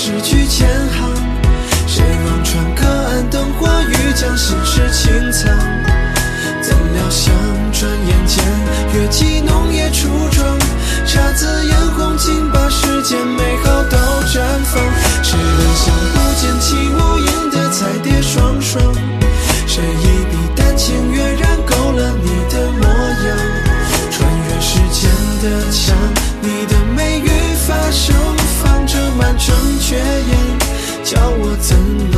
失去前行。谁望穿隔岸灯火，欲将心事清藏。怎料想转眼间，月季浓叶初妆，姹紫嫣红尽把世间美好都绽放。谁人想不见起无影的彩蝶双双，谁一笔丹青跃然勾勒你的模样。穿越时间的墙，你的美与发盛放着满城绝艳，叫我怎能